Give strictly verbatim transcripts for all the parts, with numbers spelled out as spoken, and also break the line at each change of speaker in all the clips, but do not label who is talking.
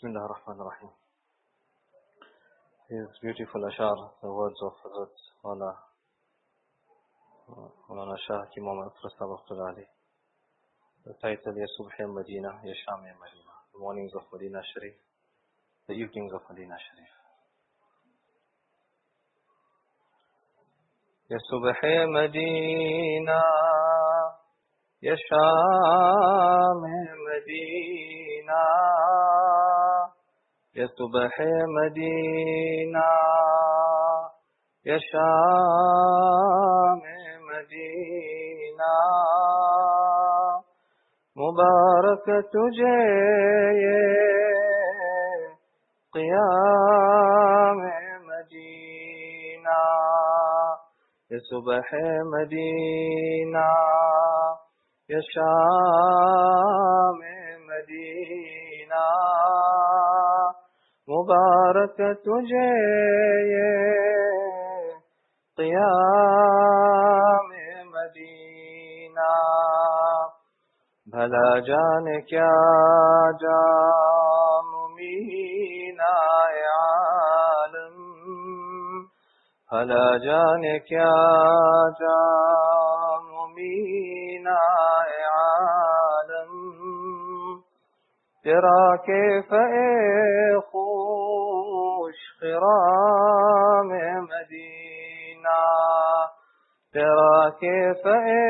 Bismillah ar-Rahman ar-Rahim. His beautiful ashar, the words of Hazrat Mawla Mawlana Shah Ki Muhammad Rasul Ali. The title is Subh Medina, Ya Sham Medina. The mornings of Medina Sharif, the evenings of Medina Sharif. Ya Subh Medina, Ya Sham Medina. Ya Subh Medina, Ya Sham Medina. Mubarak tujhe ye Qiyam Medina. Ya Subh Medina, Ya Sham Medina. Mubarak tujhe ye Qiyam Medina. Bhala jane kya jam meena alam. Bhala jane kya jam meena alam. تیرا کیف اے خوش خرام مدینہ. تیرا کیف اے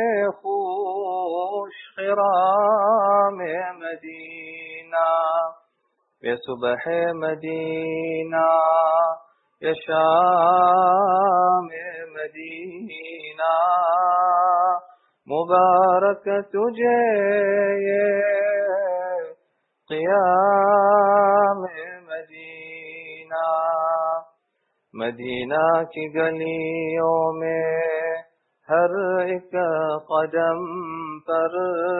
خوش خرام مدینہ. یا صبح مدینہ، یا شام مدینہ. مبارک تجھے یہ قیام مدینہ. مدینہ کی گلیوں میں ہر ایک قدم پر،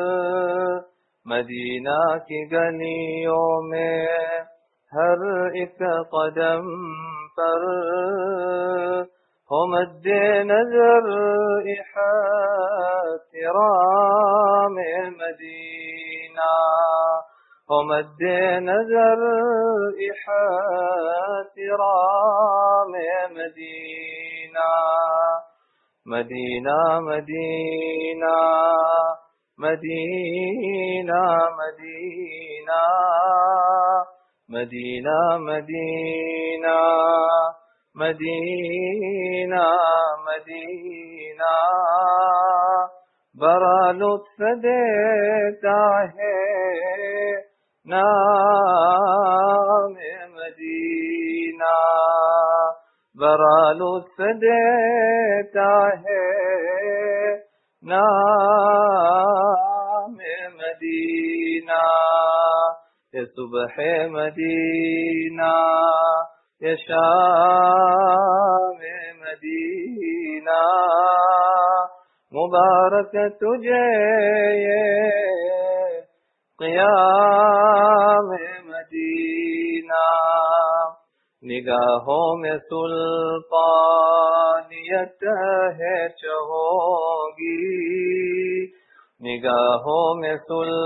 مدینہ کی گلیوں میں ہر ایک قدم پر ہو مد نظر احترام مدینہ. ہو مد نظر احترام مدینہ. مدینہ مدینہ مدینہ مدینہ. مدینہ مدینہ مدینہ مدینہ. بڑا لطف دیتا ہے نام مدینہ. بڑا لطف دیتا ہے نام مدینہ. یہ صبح مدینہ، یہ شام مدینہ. مبارک تجھے یہ قیام مدینہ. نگاہوں میں سلطانیت ہے چہوگی. نگاہوں میں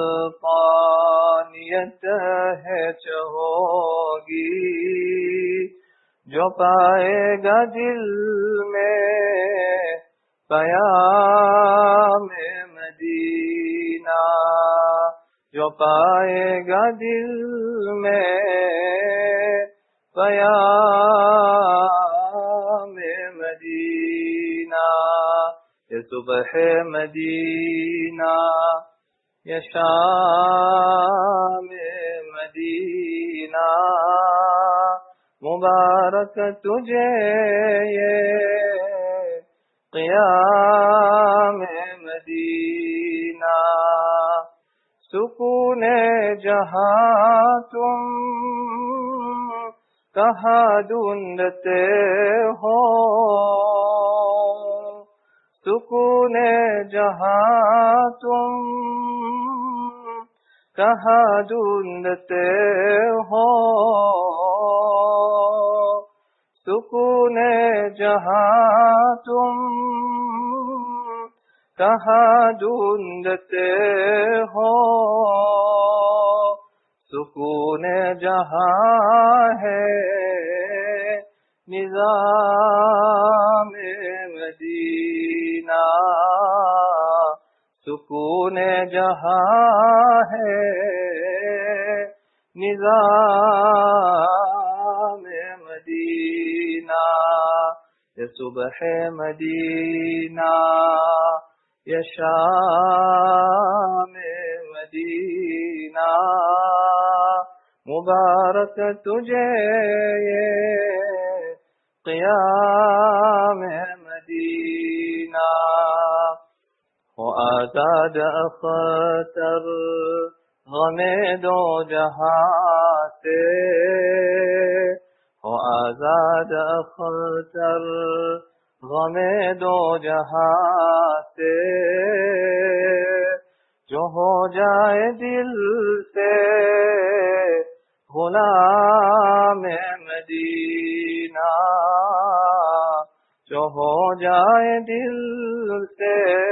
سلطانیت ہے چہوگی. جو پائے گا دل میں پیام مدینہ. جو پائے گا دل میں پیام مدینہ. یہ صبح مدینہ، یہ شام مدینہ. مبارک تجھے یہ قیام مدینہ. سکون جہاں تم کہاں ڈھونڈتے ہو. سکون جہاں تم کہاں ڈھونڈتے ہو. سکون جہاں تم کہاں ڈھونڈتے ہو. سکون جہاں ہے نظام مدینہ، سکون جہاں ہے نظام مدینہ، یہ صبح مدینہ یہ شام مدینہ، مبارک تجھے یہ قیام مدینہ، ہو آزاد اختر غم دو جہاں سے، ہو آزاد اختر غم دو جہاں سے، جو ہو جائے دل سے غلام مدینہ، جو ہو جائے دل سے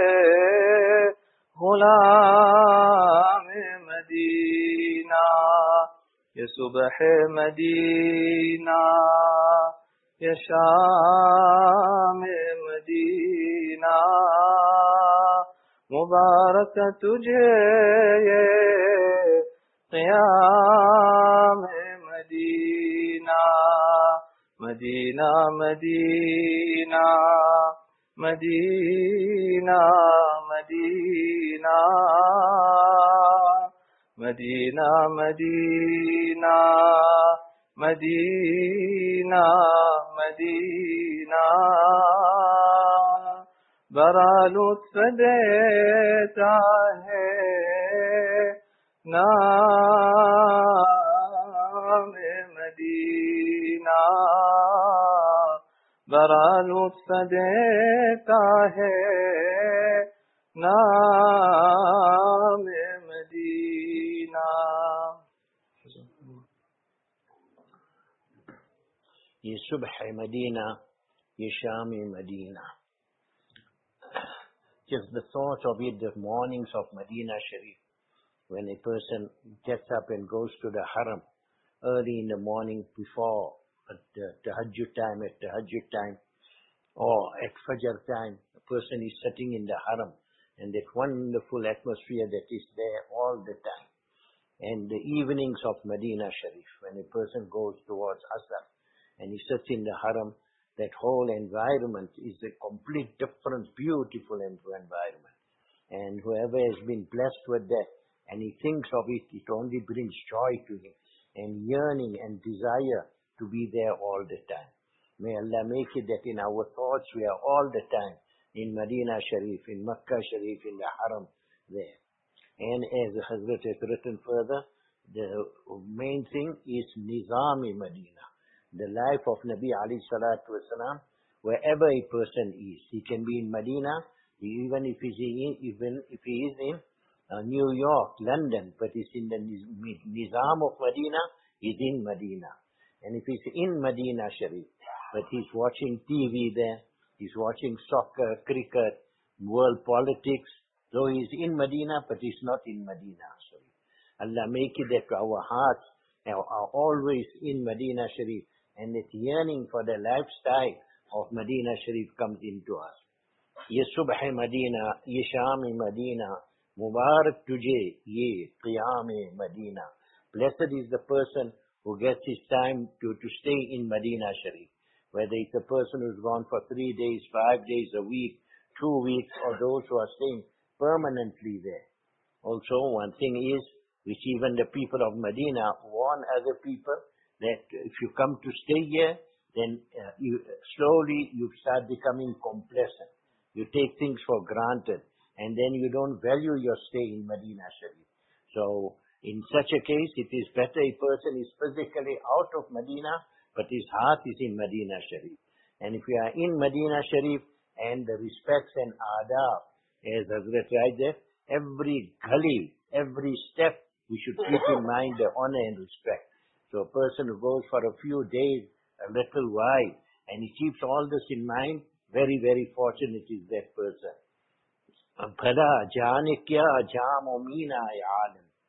غلام مدینہ، یہ صبح مدینہ یہ شام مدینہ، مبارک تجھے یہ قیام مدینہ، مدینہ مدینہ مدینہ مدینہ مدینہ مدینہ مدینہ مدینہ، برا لطف دیتا ہے نام مدینہ، برا لطف دیتا ہے نام مدینہ۔
یہ صبح مدینہ یہ شام مدینہ. Just the thought of it, the mornings of Medina Sharif, when a person gets up and goes to the haram early in the morning before at the tahajjud time, at tahajjud time, or at fajr time, a person is sitting in the haram, and that wonderful atmosphere that is there all the time. And the evenings of Medina Sharif, when a person goes towards Asr, and he sits in the haram, that whole environment is a complete different, beautiful environment. And whoever has been blessed with that, and he thinks of it, it only brings joy to him, and yearning and desire to be there all the time. May Allah make it that in our thoughts we are all the time in Medina Sharif, in Makkah Sharif, in the haram there. And as Hazrat has written further, the main thing is Nizam-e Medina, the life of Nabi alayhi salatu wasalam, wherever a person is. He can be in Medina, even if he is in, even if he is in uh, New York, London, but he's in the Nizam of Medina, he's in Medina. And if he's in Medina Sharif, but he's watching T V there, he's watching soccer, cricket, world politics, though he's in Medina, but he's not in Medina Sharif. Allah make it that our hearts are, are always in Medina Sharif, and that yearning for the lifestyle of Medina Sharif comes into us. Ye subh Medina, ye sham Medina, Mubarak tujhe, ye qiyam Medina. Blessed is the person who gets his time to, to stay in Medina Sharif. Whether it's a person who's gone for three days, five days, a week, two weeks, or those who are staying permanently there. Also, one thing is, which even the people of Medina warn other people, that if you come to stay here, then uh, you, slowly you start becoming complacent. You take things for granted, and then you don't value your stay in Medina Sharif. So, in such a case, it is better a person is physically out of Medina, but his heart is in Medina Sharif. And if you are in Medina Sharif, and the respects and adab, as Hazrat writes there, every gully, every step, we should keep in mind the honor and respect. So a person who goes for a few days, a little while, and he keeps all this in mind, very, very fortunate is that person. Bhala jane kya jam o meena ay alim.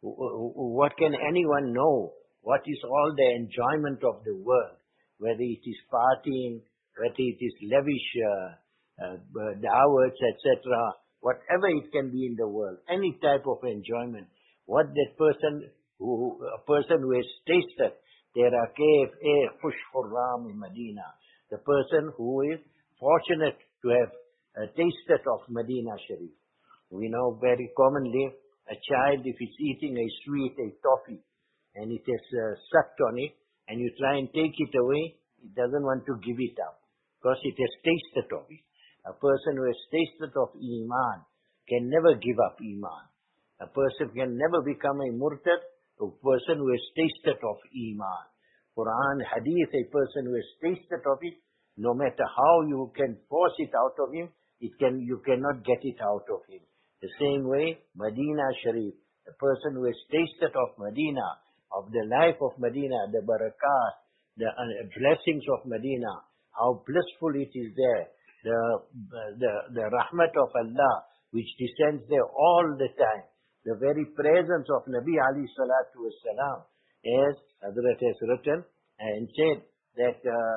What can anyone know? What is all the enjoyment of the world? Whether it is partying, whether it is lavish uh, uh, dawats, et cetera, whatever it can be in the world, any type of enjoyment. What that person, who a person who has tasted, there are K F A, Khush Khurram in Medina, the person who is fortunate to have uh, tasted of Medina Sharif. We know very commonly a child, if it's eating a sweet, a toffee, and it has uh, sucked on it, and you try and take it away, it doesn't want to give it up, because it has tasted of it. A person who has tasted of Iman can never give up Iman. A person can never become a murtad, a person who has tasted of Iman. Quran, Hadith, a person who has tasted of it, no matter how you can force it out of him, it can you cannot get it out of him. The same way, Medina Sharif, the person who has tasted of Medina, of the life of Medina, the barakat, the uh, blessings of Medina, how blissful it is there, the, the, the rahmat of Allah, which descends there all the time, the very presence of Nabi alayhi salatu wasalam, as Hazrat has written and said that uh,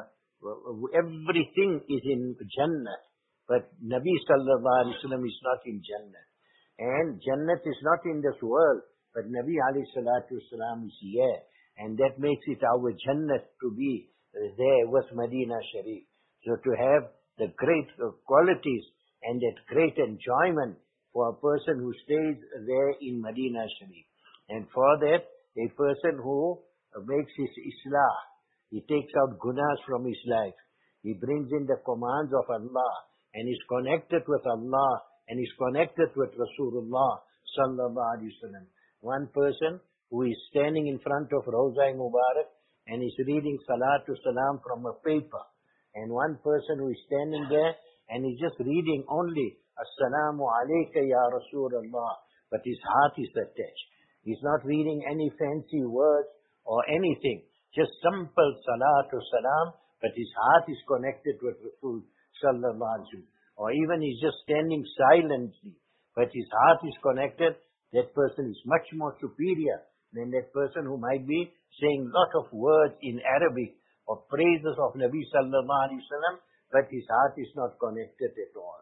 everything is in Jannah, but Nabi sallallahu alayhi wasallam is not in Jannah. And Jannat is not in this world, but Nabi alayhi salatu wasalam is here. And that makes it our Jannat to be there with Medina Sharif. So to have the great qualities and that great enjoyment for a person who stays there in Medina Sharif. And for that, a person who makes his islah, he takes out gunas from his life. He brings in the commands of Allah and is connected with Allah and is connected with Rasulullah sallallahu alaihi wasallam. One person who is standing in front of Rawza Mubarak and is reading Salatu Salam from a paper. And one person who is standing there and is just reading only Assalamu alayka ya Rasulullah, but his heart is attached. He's not reading any fancy words or anything. Just simple Salatu Salam, but his heart is connected with Rasul sallallahu alaihi wasallam. Or even he's just standing silently, but his heart is connected. That person is much more superior than that person who might be saying a lot of words in Arabic or praises of Nabi sallallahu alaihi wasallam, but his heart is not connected at all.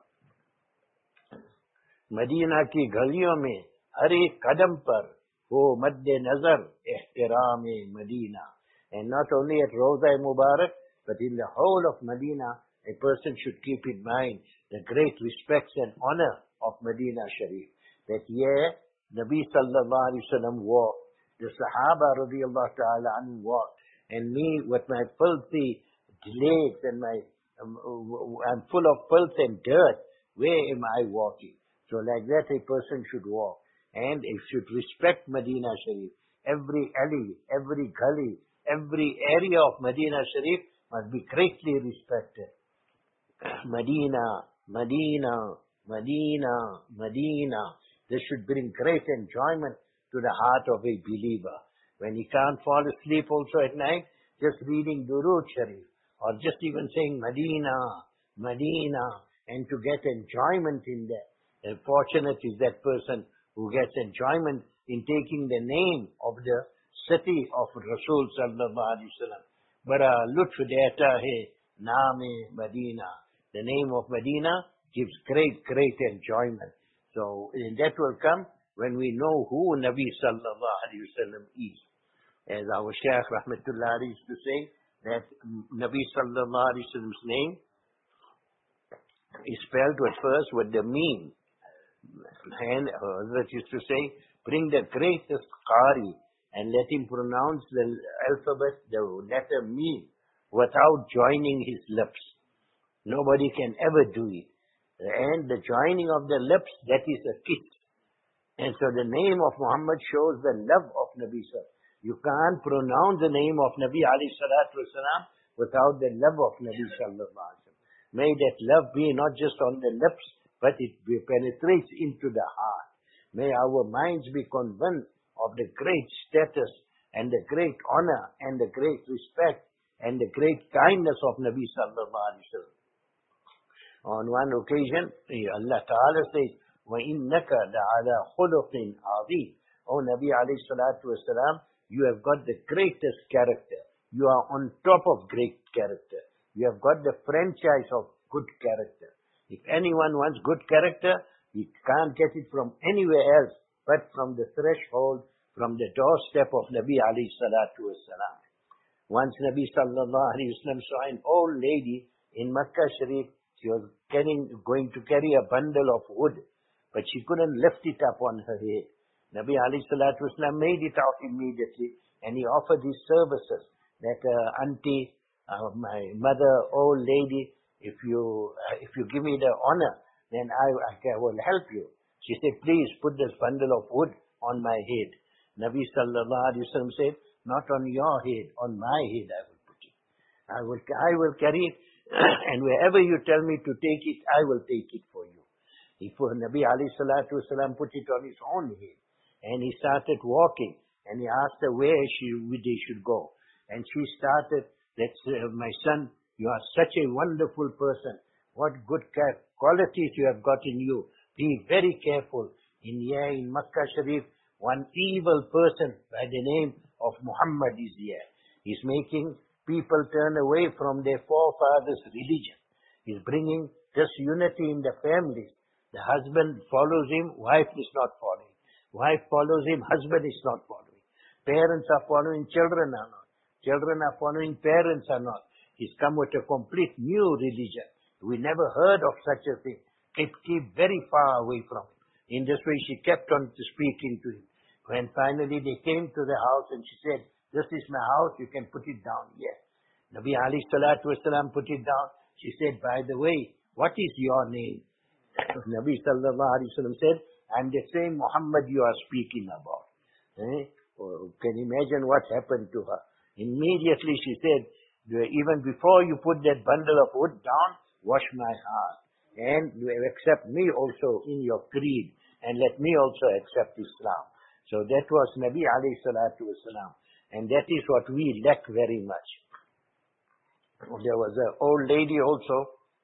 Medina ki galiyon mein har ek kadam par ho madde nazar ihtiram-e Medina. And not only at Rawza Mubarak, but in the whole of Medina, a person should keep in mind the great respects and honor of Medina Sharif. That here, Nabi sallallahu alaihi wasallam walked, the Sahaba radiallahu ta'ala anhu walked, and me with my filthy legs and my, um, I'm full of filth and dirt, where am I walking? So like that a person should walk. And he should respect Medina Sharif. Every alley, every gully, every area of Medina Sharif must be greatly respected. Medina, Medina, Medina, Medina. This should bring great enjoyment to the heart of a believer. When he can't fall asleep also at night, just reading Durood Sharif, or just even saying Medina, Medina, and to get enjoyment in that. And fortunate is that person who gets enjoyment in taking the name of the city of Rasul sallallahu alaihi wasallam. Bara lutf deta hai naam-e Medina. The name of Medina gives great, great enjoyment. So and that will come when we know who Nabi sallallahu alaihi wasallam is. As our Shaykh rahmatullah alayhi used to say, that Nabi sallallahu alaihi wasallam's name is spelled at first with the meme. And Hazrat used to say, bring the greatest Qari and let him pronounce the alphabet, the letter meme, without joining his lips. Nobody can ever do it. And the joining of the lips, that is a kiss. And so the name of Muhammad shows the love of Nabi Sallallahu. You can't pronounce the name of Nabi alayhi salatu wasalam without the love of Nabi Sallallahu Alaihi Wasallam. May that love be not just on the lips, but it penetrates into the heart. May our minds be convinced of the great status and the great honor and the great respect and the great kindness of Nabi Sallallahu Alaihi Wasallam. On one occasion, Allah Ta'ala says, وَإِنَّكَ لَعَلَى خُلُقٍ عَظِيمٍ. "Oh Nabi alayhi salatu wasalam, you have got the greatest character. You are on top of great character. You have got the franchise of good character. If anyone wants good character, he can't get it from anywhere else but from the threshold, from the doorstep of Nabi alayhi salatu wasalam." Once Nabi sallallahu alayhi wasallam saw an old lady in Makkah Sharif. She was carrying, going to carry a bundle of wood, but she couldn't lift it up on her head. Nabi alayhi salatu wasalam made it out immediately, and he offered his services. That uh, auntie, uh, my mother, old lady, if you uh, if you give me the honor, then I, I will help you. She said, "Please put this bundle of wood on my head." Nabi sallallahu alayhi wasallam said, "Not on your head, on my head I will put it. I will I will carry it, and wherever you tell me to take it, I will take it for you." If Nabi alayhi salatu wasalam put it on his own head, and he started walking, and he asked her where she they should go. And she started, "That's uh, my son, you are such a wonderful person. What good qualities you have got in you. Be very careful. In here in Makkah Sharif, one evil person by the name of Muhammad is here. He's making people turn away from their forefathers' religion. He's bringing disunity in the families. The husband follows him, wife is not following. Wife follows him, husband is not following. Parents are following, children are not. Children are following, parents are not. He's come with a complete new religion. We never heard of such a thing. Keep, keep very far away from him. In this way, she kept on speaking to him. When finally they came to the house and she said, "This is my house, you can put it down here." Nabi alayhi salatu wasalam put it down. She said, "By the way, what is your name?" Nabi sallallahu alayhi wasallam said, "I'm the same Muhammad you are speaking about." Eh? Oh, can you imagine what happened to her? Immediately she said, "Even before you put that bundle of wood down, wash my heart. And you accept me also in your creed. And let me also accept Islam." So that was Nabi alayhi salatu wasalam. And that is what we lack very much. There was an old lady also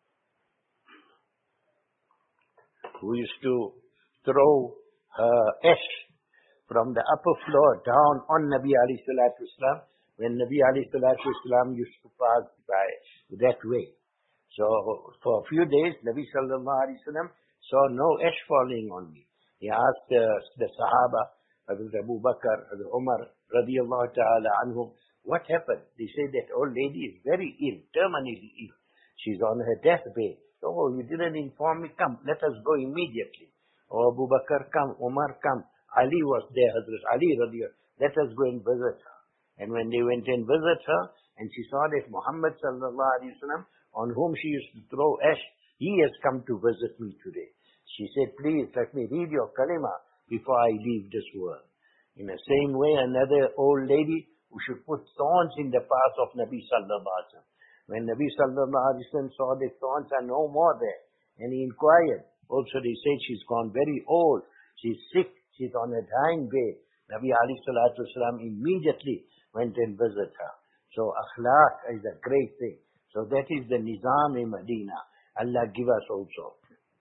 who used to throw her ash from the upper floor down on Nabi alayhi salatu wasalam when Nabi alayhi salatu wasalam used to pass by that way. So for a few days, Nabi sallallahu alayhi wasallam saw no ash falling on me. He asked uh, the Sahaba, Hazrat Abu Bakr, Hazrat Umar, radiyallahu ta'ala anhum, what happened? They said that old lady is very ill, terminally ill. She's on her deathbed. "Oh, you didn't inform me. Come, let us go immediately." "Oh, Abu Bakr, come. Umar, come." Ali was there, Hazrat Ali radiyallahu, "Let us go and visit her." And when they went and visit her, and she saw that Muhammad sallallahu alayhi wasallam, on whom she used to throw ash, he has come to visit me today. She said, "Please let me read your kalima before I leave this world." In the same way, another old lady who should put thorns in the path of Nabi sallallahu alaihi wasallam. When Nabi sallallahu alaihi wasallam saw the thorns are no more there, and he inquired. Also they said she's gone very old, she's sick, she's on a dying bed. Nabi alayhi salatu wasalam immediately went and visited her. So akhlaq is a great thing. So that is the nizam in Medina. Allah give us also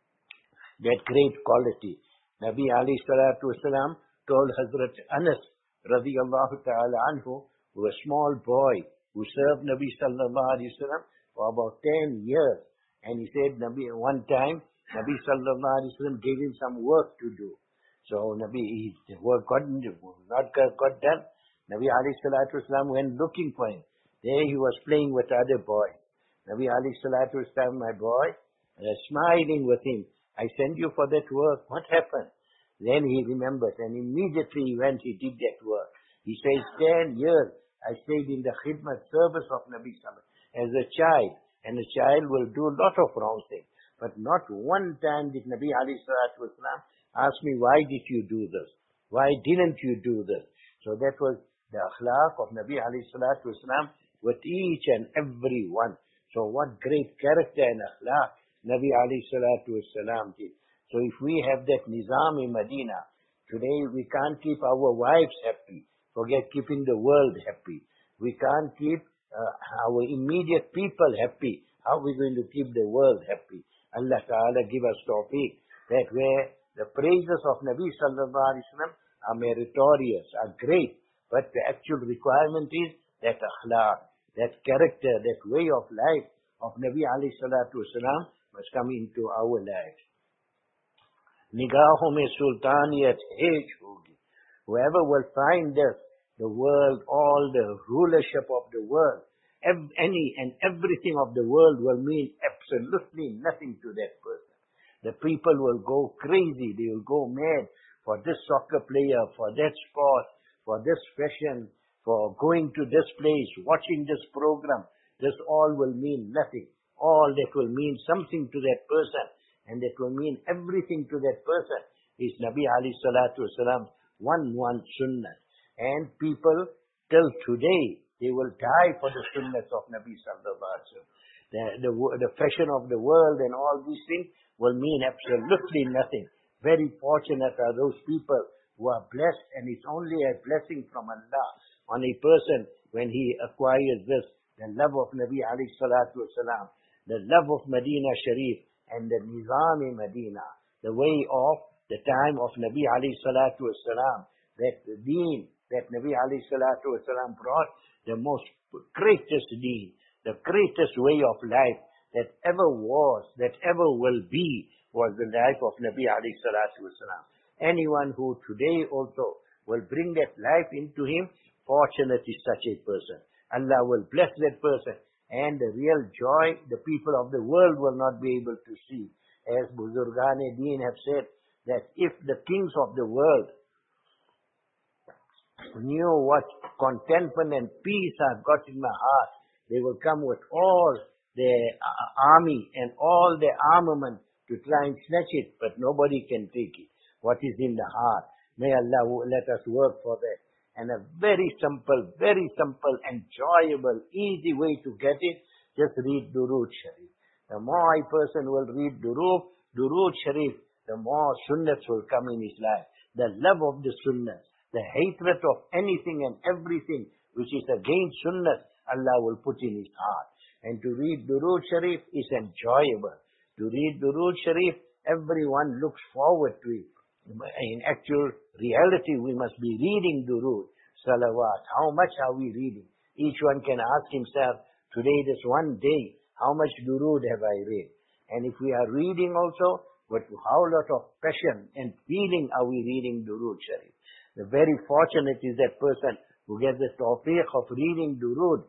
that great quality. Nabi alayhi salatu wasalam told Hazrat Anas radiyallahu ta'ala anhu, who was a small boy who served Nabi sallallahu alayhi wasallam for about ten years. And he said, Nabi, one time, Nabi sallallahu alayhi wasallam gave him some work to do. So Nabi, his work got, not got done. Nabi alayhi salatu wasalam went looking for him. There he was playing with other boys. Nabi alayhi salatu wasalam, my boy, uh, smiling with him. I sent you for that work. What happened? Then he remembered, and immediately he went, he did that work. He says, ten years I stayed in the khidmat service of Nabi sallallahu alayhi wasallam as a child. And a child will do a lot of wrong things. But not one time did Nabi alayhi salatu wasalam ask me, why did you do this? Why didn't you do this? So that was the akhlaq of Nabi alayhi salatu wasalam with each and every one. So what great character and akhlaq Nabi alayhi salatu wasalam did. So if we have that nizam in Medina, today we can't keep our wives happy. Forget keeping the world happy. We can't keep uh, our immediate people happy. How are we going to keep the world happy? Allah Ta'ala give us tawfiq that where the praises of Nabi sallallahu alaihi wasallam are meritorious, are great. But the actual requirement is that akhlaq, that character, that way of life of Nabi alayhi salatu wasalam must come into our lives. Nigaahon mein sultaniyat hej hogi. Whoever will find this, the world, all the rulership of the world, ev- any and everything of the world will mean absolutely nothing to that person. The people will go crazy, they will go mad for this soccer player, for that sport, for this fashion, for going to this place, watching this program. This all will mean nothing. All that will mean something to that person, and that will mean everything to that person, is Nabi alayhi salatu wasalam's one, one sunnah. And people, till today, they will die for the sunnahs of Nabi sallallahu alaihi wasallam. The, the, the fashion of the world and all these things will mean absolutely nothing. Very fortunate are those people who are blessed, and it's only a blessing from Allah on a person when he acquires this, the love of Nabi alayhi salatu wasalam, the love of Medina Sharif, and the Nizam-e Medina, the way of the time of Nabi alayhi salatu wasalam, that the deen that Nabi alayhi salatu wasalam brought, the most greatest deen, the greatest way of life that ever was, that ever will be, was the life of Nabi alayhi salatu wasalam. Anyone who today also will bring that life into him, fortunate is such a person. Allah will bless that person, and the real joy the people of the world will not be able to see. As Buzurgan-e-Deen have said, that if the kings of the world knew what contentment and peace I've got in my heart, they will come with all their army and all their armament to try and snatch it, but nobody can take it. What is in the heart? May Allah let us work for that. And a very simple, very simple, enjoyable, easy way to get it, just read Durood Sharif. The more a person will read Durood, Durood Sharif, the more sunnahs will come in his life. The love of the sunnahs, the hatred of anything and everything which is against sunnahs, Allah will put in his heart. And to read Durood Sharif is enjoyable. To read Durood Sharif, everyone looks forward to it. In actual reality, we must be reading Durood, Salawat. How much are we reading? Each one can ask himself, today, this one day, how much Durood have I read? And if we are reading also, with how lot of passion and feeling are we reading Durood Sharif? The very fortunate is that person who gets the tawfiq of reading Durood.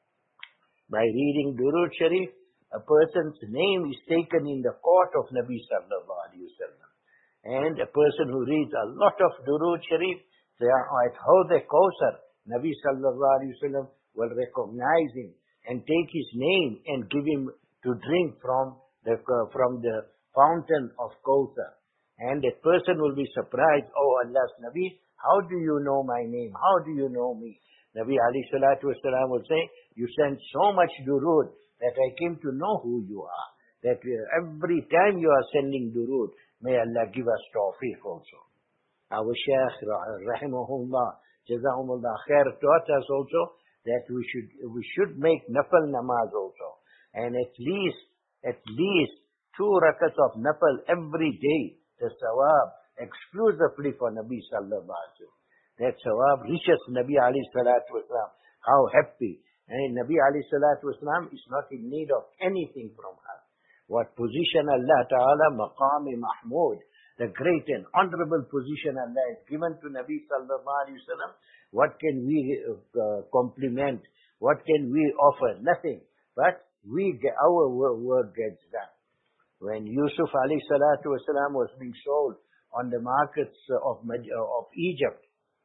By reading Durood Sharif, a person's name is taken in the court of Nabi sallallahu alaihi wasallam. And a person who reads a lot of Durood Sharif, they are at Hawd al-Kawthar, Nabi sallallahu alaihi wasallam will recognize him and take his name and give him to drink from the from the fountain of Kawthar. And that person will be surprised, oh Allah's Nabi, how do you know my name? How do you know me? Nabi alayhi salatu wasalam will say, you send so much Durood that I came to know who you are. That every time you are sending Durood, may Allah give us tawfiq also. Our Shaykh, rahimahullah, jazahumullah khair, taught us also that we should we should make nafal namaz also. And at least, at least two rakats of nafal every day, the sawab, exclusively for Nabi sallallahu alaihi wasallam. That sawab reaches Nabi alayhi salatu wasalam. How happy. And Nabi alayhi salatu wasalam is not in need of anything from us. What position Allah Ta'ala, Maqam-e Mahmud, the great and honorable position Allah has given to Nabi sallallahu alaihi wasallam. What can we uh, compliment? What can we offer? Nothing. But we, our work gets done. When Yusuf alayhi salatu wasalam was being sold on the markets of, of Egypt,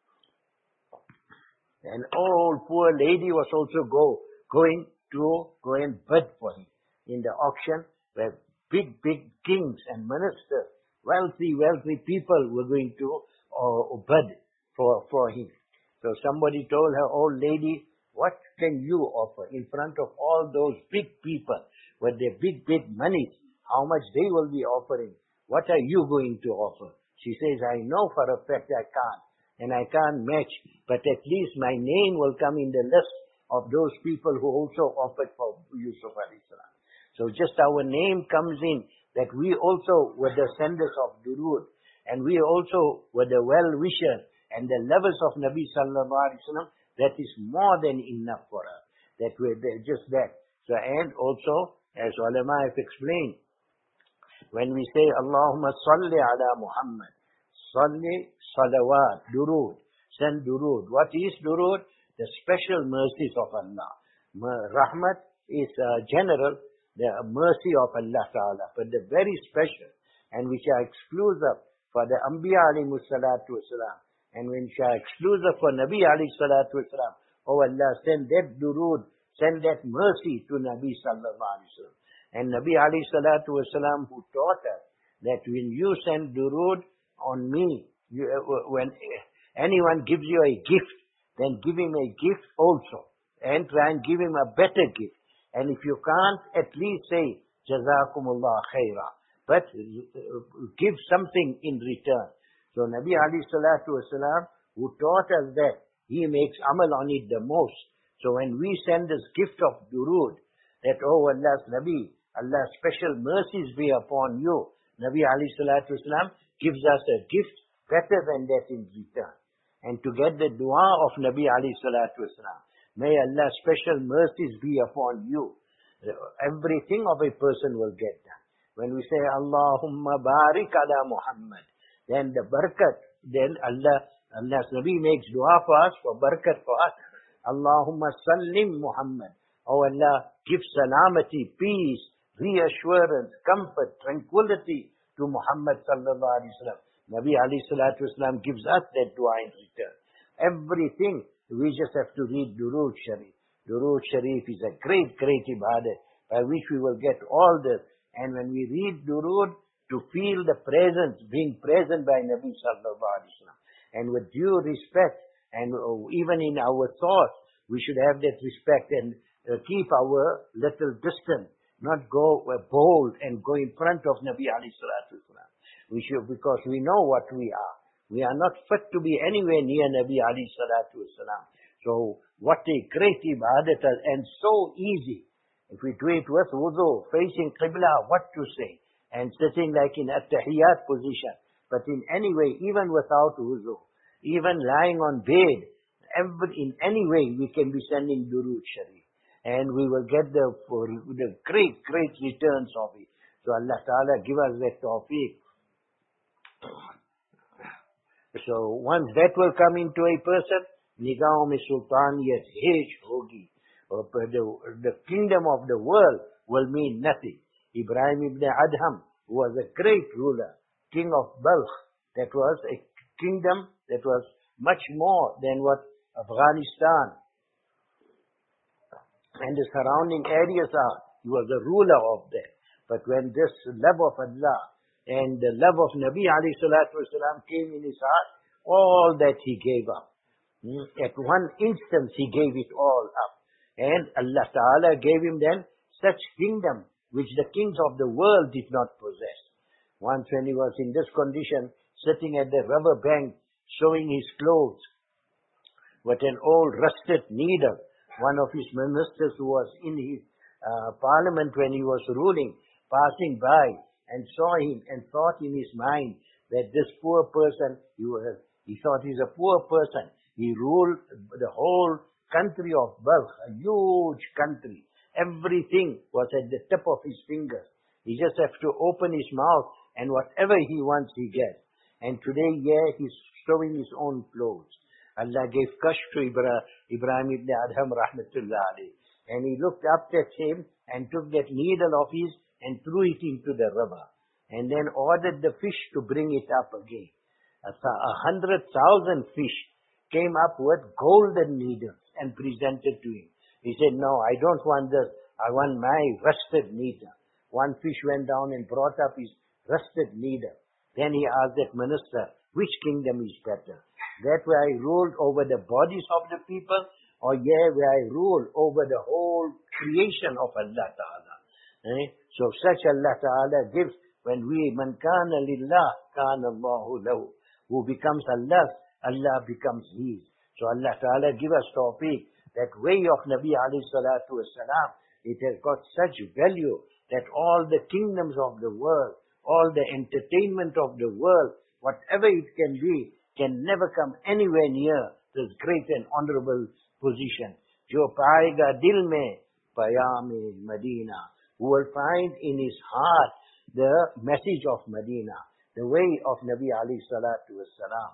an old poor lady was also go, going to go and bid for him in the auction, where big, big kings and ministers, wealthy, wealthy people were going to uh, bid for, for him. So somebody told her, old lady, what can you offer in front of all those big people with their big, big money? How much they will be offering? What are you going to offer? She says, I know for a fact I can't, and I can't match, but at least my name will come in the list of those people who also offered for Yusuf alayhi salam. So just our name comes in, that we also were the senders of Durood, and we also were the well-wishers, and the levels of Nabi sallallahu alaihi wasallam, that is more than enough for us. That we just that. So, and also, as ulama have explained, when we say Allahumma salli ala Muhammad, salli, salawat, durud, send durud. What is durud? The special mercies of Allah. Rahmat is uh, general, the mercy of Allah Ta'ala, but the very special, and which are exclusive for the Anbiya alayhi salatu wasalam, and which are exclusive for Nabi alayhi salatu wasalam. Oh Allah, send that durud, send that mercy to Nabi sallallahu alayhi wasallam. And Nabi alayhi salatu wasalam, who taught us that when you send durud on me, you, uh, when anyone gives you a gift, then give him a gift also, and try and give him a better gift. And if you can't, at least say, Jazakumullah khaira. But give something in return. So Nabi alayhi salatu wasalam, who taught us that, he makes amal on it the most. So when we send this gift of durud, that, oh Allah's Nabi, Allah's special mercies be upon you, Nabi alayhi salatu wasalam gives us a gift better than that in return. And to get the dua of Nabi alayhi salatu wasalam, may Allah's special mercies be upon you. Everything of a person will get done. When we say, Allahumma barik ala Muhammad, then the barakat, then Allah, Allah's Nabi makes dua for us, for barakat for us. Allahumma sallim Muhammad. Oh Allah, give salamati, peace, reassurance, comfort, tranquility to Muhammad sallallahu alaihi wasallam. Nabi alayhi salatu wasalam gives us that dua in return. Everything, we just have to read Durood Sharif. Durood Sharif is a great, great ibadah by which we will get all this. And when we read Durood, to feel the presence, being present by Nabi sallallahu alaihi wasallam. And with due respect, and even in our thoughts, we should have that respect and uh, keep our little distance, not go uh, bold and go in front of Nabi alayhi salatu wasalam. We should, because we know what we are. We are not fit to be anywhere near Nabi alayhi salatu wasalam. So, what a great ibadat, and so easy. If we do it with wudu, facing Qibla, what to say? And sitting like in at-tahiyyat position. But in any way, even without wudu, even lying on bed, every, in any way we can be sending Durood Sharif. And we will get the, the great, great returns of it. So Allah Ta'ala give us that tawfiq. So once that will come into a person, Nigahon mein sultaniyat hej hogi. The, the kingdom of the world will mean nothing. Ibrahim ibn Adham was a great ruler, king of Balkh. That was a kingdom that was much more than what Afghanistan and the surrounding areas are. He was a ruler of them. But when this love of Allah and the love of Nabi alayhi salatu wasalam came in his heart, all that he gave up. At one instance he gave it all up. And Allah Ta'ala gave him then such kingdom which the kings of the world did not possess. Once when he was in this condition, sitting at the river bank, showing his clothes, with an old rusted needle, one of his ministers who was in his uh, parliament when he was ruling, passing by and saw him and thought in his mind that this poor person, he, was, he thought he's a poor person. He ruled the whole country of Balkh, a huge country. Everything was at the tip of his fingers. He just has to open his mouth and whatever he wants he gets. And today, yeah, he's showing his own clothes. Allah gave kashf to Ibra, Ibrahim ibn Adham rahmatullah alayhi. And he looked up at him and took that needle of his and threw it into the river. And then ordered the fish to bring it up again. A, a hundred thousand fish came up with golden needles and presented to him. He said, no, I don't want this. I want my rusted needle. One fish went down and brought up his rusted needle. Then he asked that minister, which kingdom is better? That where I ruled over the bodies of the people, or yeah, where I rule over the whole creation of Allah Ta'ala. Eh? So such Allah Ta'ala gives, when we, man kana lillah, kana Allahu lahu. Who becomes Allah's, Allah becomes His. So Allah Ta'ala give us tawfiq. That way of Nabi alayhi salatu wasalam, it has got such value that all the kingdoms of the world, all the entertainment of the world, whatever it can be, can never come anywhere near this great and honorable position. Jo paega dil mein payam-e Medina, who will find in his heart the message of Medina, the way of Nabi alayhi salatu wassalam.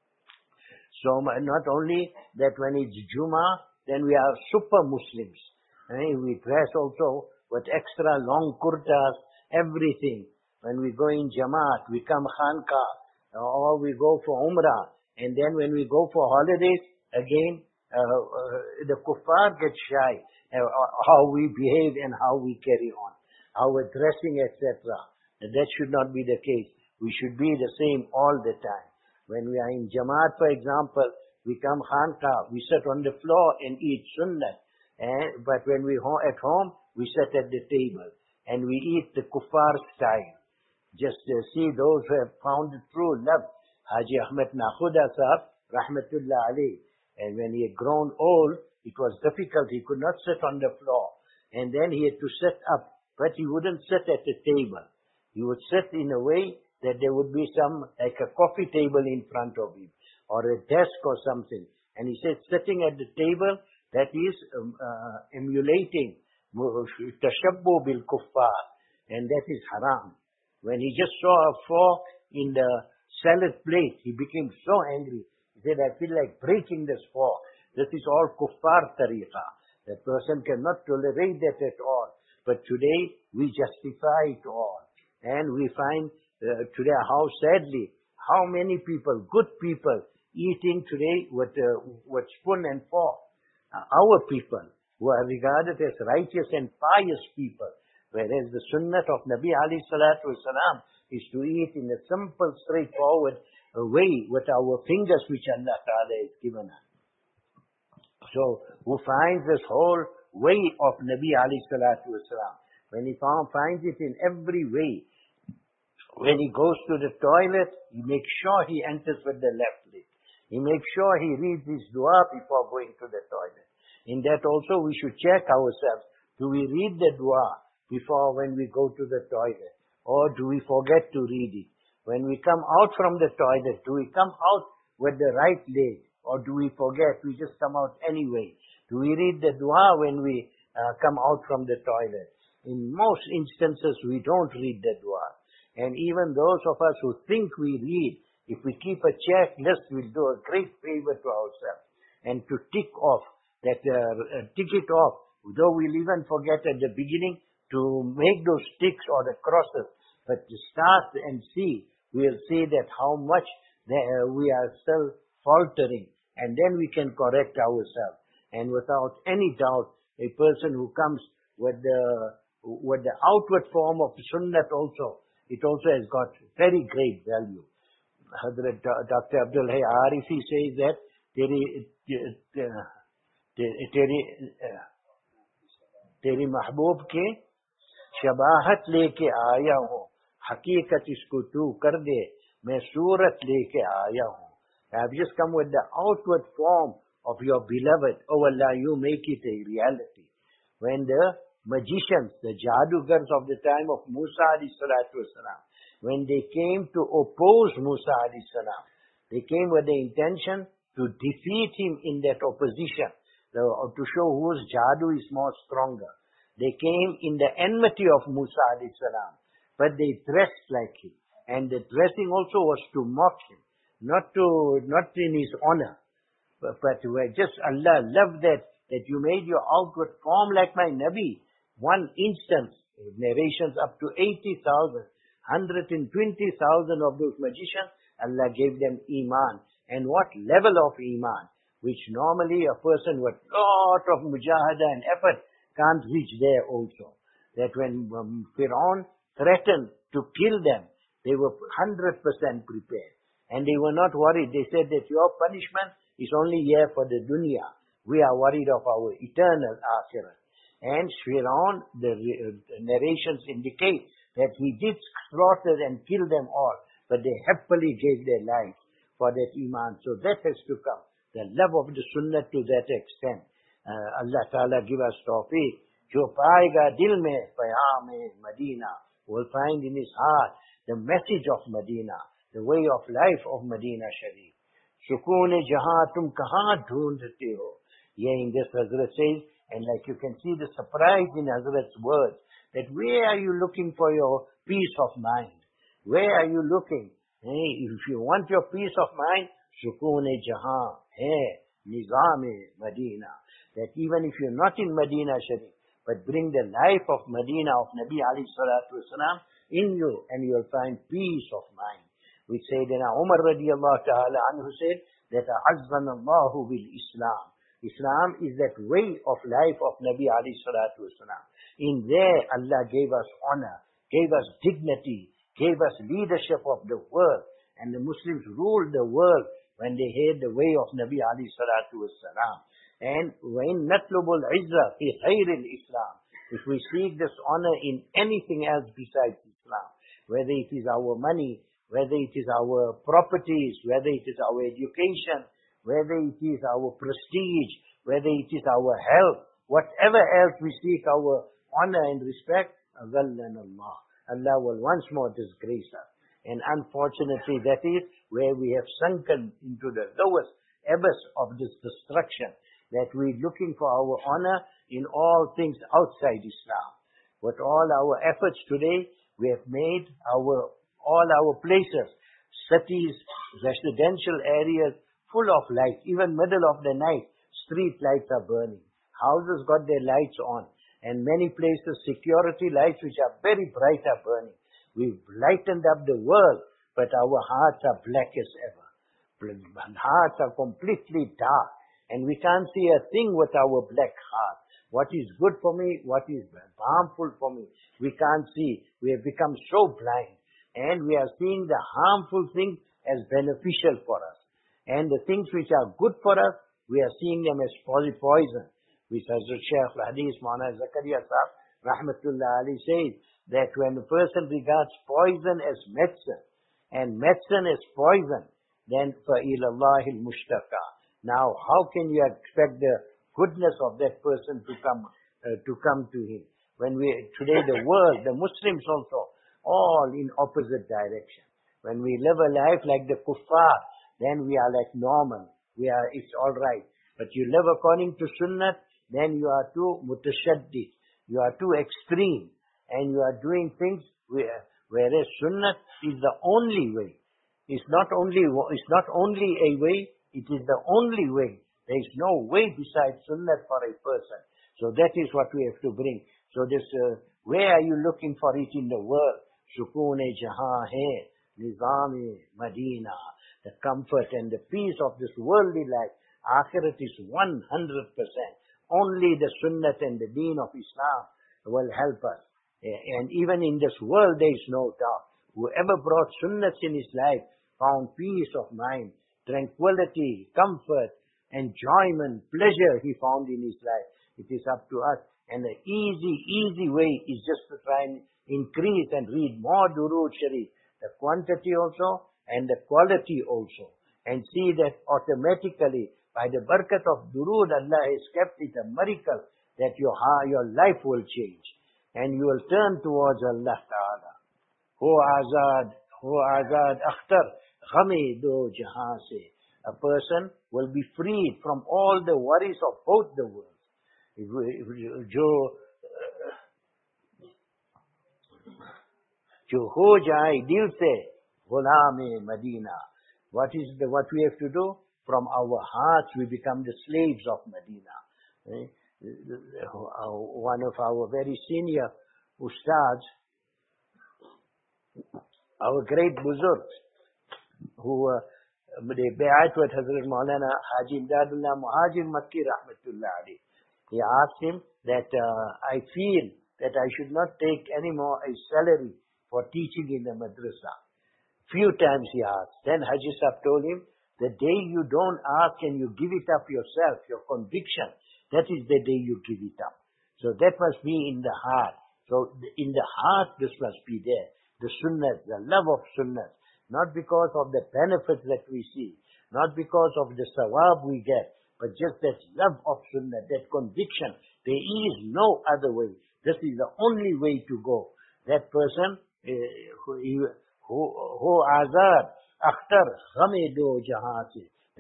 So not only that when it's Jummah, then we are super Muslims. Eh? We dress also with extra long kurtas, everything. When we go in Jamaat, we come Khanqah, or we go for Umrah. And then when we go for holidays, again, uh, uh, the kuffar get shy, uh, how we behave and how we carry on, our dressing, et cetera. That should not be the case. We should be the same all the time. When we are in Jamaat, for example, we come Khanqah, we sit on the floor and eat sunnah. Eh? But when we ho- at home, we sit at the table and we eat the kuffar style. Just uh, see those who have found true love. Haji Ahmed Nakhuda Sahab, Rahmatullah alayh. And when he had grown old, it was difficult. He could not sit on the floor. And then he had to sit up. But he wouldn't sit at the table. He would sit in a way that there would be some, like a coffee table in front of him, or a desk or something. And he said, sitting at the table, that is um, uh, emulating tashabbu bil kuffar. And that is haram. When he just saw a fork in the salad plate, he became so angry. He said, I feel like breaking this fork. This is all kuffar tariqa. That person cannot tolerate that at all. But today, we justify it all. And we find uh, today how sadly, how many people, good people, eating today with, uh, with spoon and fork. Uh, our people, who are regarded as righteous and pious people, whereas the sunnah of Nabi alayhi salatu wasalam is to eat in a simple, straightforward way with our fingers which Allah Ta'ala has given us. So, who finds this whole way of Nabi alayhi salatu wasalam, when he found, finds it in every way, when he goes to the toilet, he makes sure he enters with the left leg. He makes sure he reads his dua before going to the toilet. In that also we should check ourselves. Do we read the dua before when we go to the toilet? Or do we forget to read it? When we come out from the toilet, do we come out with the right leg? Or do we forget? We just come out anyway. Do we read the dua when we uh, come out from the toilet? In most instances, we don't read the dua. And even those of us who think we read, if we keep a checklist, we'll do a great favor to ourselves. And to tick off, that uh, tick it off, though we'll even forget at the beginning to make those ticks or the crosses, but to start and see, we'll see that how much the, uh, we are still faltering, and then we can correct ourselves. And without any doubt, a person who comes with the, with the outward form of sunnah also, it also has got very great value. Hazrat Doctor Abdul Hay Arifi says that teri teri teri महबूब के शबाहत लेके आया हूँ, हकीकत इसको तू कर दे, मैं सूरत लेके आया हूँ. I have just come with the outward form of your beloved. Oh Allah, you make it a reality. When the magicians, the jadugars of the time of Musa alayhi salatu wasalam, when they came to oppose Musa alayhi salam, they came with the intention to defeat him in that opposition, to show whose jadu is more stronger. They came in the enmity of Musa alayhi salam, but they dressed like him. And the dressing also was to mock him, not to, not in his honor. But, but just Allah loved that, that you made your outward form like my Nabi. One instance, narrations up to eighty thousand, one hundred twenty thousand of those magicians, Allah gave them Iman. And what level of Iman, which normally a person with lot of mujahada and effort can't reach there also. That when um, Fir'aun threatened to kill them, they were one hundred percent prepared. And they were not worried. They said that your punishment is only here for the dunya. We are worried of our eternal akhirah. And Fir'aun, the narrations indicate that he did slaughter and kill them all, but they happily gave their lives for that Iman. So that has to come. The love of the Sunnah to that extent. Uh, Allah Ta'ala give us tawfiq. Jo paega dil mein payam-e Medina, will find in his heart the message of Medina, the way of life of Medina Sharif. Sukoon jahan tum kahan dhoondte ho. Here in this Hazrat says, and like you can see the surprise in Hazrat's words, that where are you looking for your peace of mind? Where are you looking? Hey, if you want your peace of mind, Sukoon jahan hai nizam-e Medina. That even if you're not in Medina Sharif, but bring the life of Medina, of Nabi alayhi salatu wasalam in you, and you'll find peace of mind. Which Sayyidina Umar radiallahu ta'ala anhu said, that Azzana Allahu bil Islam. Islam is that way of life of Nabi alayhi salatu wasalam. In there, Allah gave us honor, gave us dignity, gave us leadership of the world. And the Muslims ruled the world when they had the way of Nabi alayhi salatu wasalam. And when natlubul izzah fi khairil Islam, if we seek this honor in anything else besides Islam, whether it is our money, whether it is our properties, whether it is our education, whether it is our prestige, whether it is our health, whatever else we seek our honor and respect, azallana Allah. Allah will once more disgrace us. And unfortunately, that is where we have sunken into the lowest abyss of this destruction, that we're looking for our honor in all things outside Islam. With all our efforts today, we have made our all our places, cities, residential areas, full of light. Even middle of the night, street lights are burning. Houses got their lights on. And many places, security lights, which are very bright, are burning. We've lightened up the world, but our hearts are black as ever. Hearts are completely dark. And we can't see a thing with our black heart. What is good for me, what is harmful for me, we can't see. We have become so blind. And we are seeing the harmful things as beneficial for us. And the things which are good for us, we are seeing them as poison. Which Hazrat Shaykh al-Hadith, Maulana Zakaria Sahib, Rahmatullah Ali, says that when a person regards poison as medicine, and medicine as poison, then فَإِلَى اللَّهِ الْمُشْتَقَى. Now, how can you expect the goodness of that person to come uh, to come to him? When we today the world, the Muslims also, all in opposite direction. When we live a life like the kuffar, then we are like normal. We are, it's all right. But you live according to sunnah, then you are too mutashaddid. You are too extreme. And you are doing things where, whereas sunnah is the only way. It's not only, it's not only a way, it is the only way. There is no way besides sunnah for a person. So that is what we have to bring. So this, uh, where are you looking for it in the world? Sukoon-e-jahan hai, nizam-e Medina. The comfort and the peace of this worldly life. Akhirat is one hundred percent. Only the sunnah and the deen of Islam will help us. And even in this world there is no doubt. Whoever brought sunnahs in his life found peace of mind, tranquility, comfort, enjoyment, pleasure he found in his life. It is up to us. And the easy, easy way is just to try and increase and read more Durood Sharif. The quantity also and the quality also. And see that automatically, by the barakat of Durood, Allah has kept it a miracle that your, your life will change. And you will turn towards Allah Ta'ala. Ho azad, ho azad akhtar, ghame do jahan se. A person will be freed from all the worries of both the worlds. जो जो हो जाए दिल से गुलाम Medina. What is the what we have to do? From our hearts we become the slaves of Medina. Eh? One of our very senior ustads, our great buzurgs, who uh, they bay'at with Hazrat Maulana Haji Imdadullah Muhajir Makki Rahmatullah Ali. He asked him that uh, I feel that I should not take any more a salary for teaching in the madrasa. Few times he asked. Then Haji Sahib told him, the day you don't ask and you give it up yourself, your conviction, that is the day you give it up. So that must be in the heart. So in the heart this must be there. The sunnah, the love of sunnah. Not because of the benefits that we see. Not because of the sawab we get. But just that love of sunnah, that conviction. There is no other way. This is the only way to go. That person, who azad, akhtar, ghame do jahan se.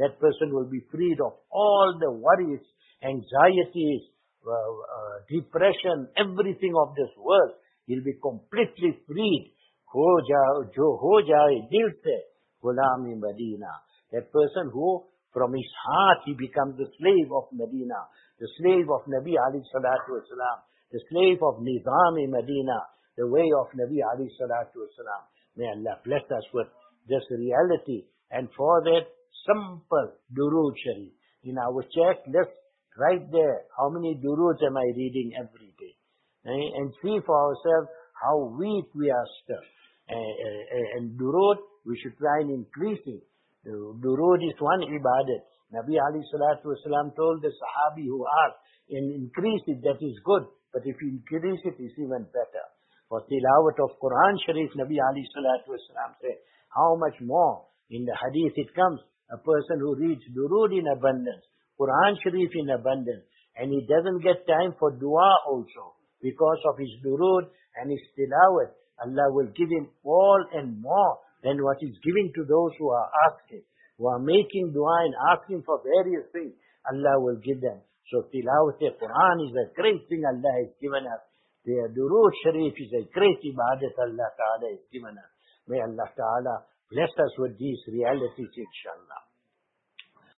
that person will be freed of all the worries, anxieties, uh, uh, depression, everything of this world. He'll be completely freed. Ho jao, jo ho jaye dil se gulami Medina. That person who from his heart he becomes the slave of Medina, the slave of Nabi alayhi salatu wasalam, the slave of Nizam-e Medina, the way of Nabi alayhi salatu wasalam. May Allah bless us with this reality. And for that, simple durood sharif. In our checklist, right there, how many duroods am I reading every day? And see for ourselves how weak we are still. And durood, we should try and increase it. Durood is one ibadat. Nabi alayhi salatu wasalam told the Sahabi who asked, and increase it, that is good. But if you increase it, it's even better. For tilawat of Quran Sharif, Nabi alayhi salatu wasalam said, how much more? In the hadith it comes, a person who reads durood in abundance, Quran Sharif in abundance, and he doesn't get time for dua also, because of his durood and his tilawat, Allah will give him all and more than what is giving to those who are asking, who are making dua and asking for various things. Allah will give them. So tilawat Quran is a great thing Allah has given us. The durood Sharif is a great ibadat Allah Ta'ala has given us. May Allah Ta'ala bless us with these realities, inshallah.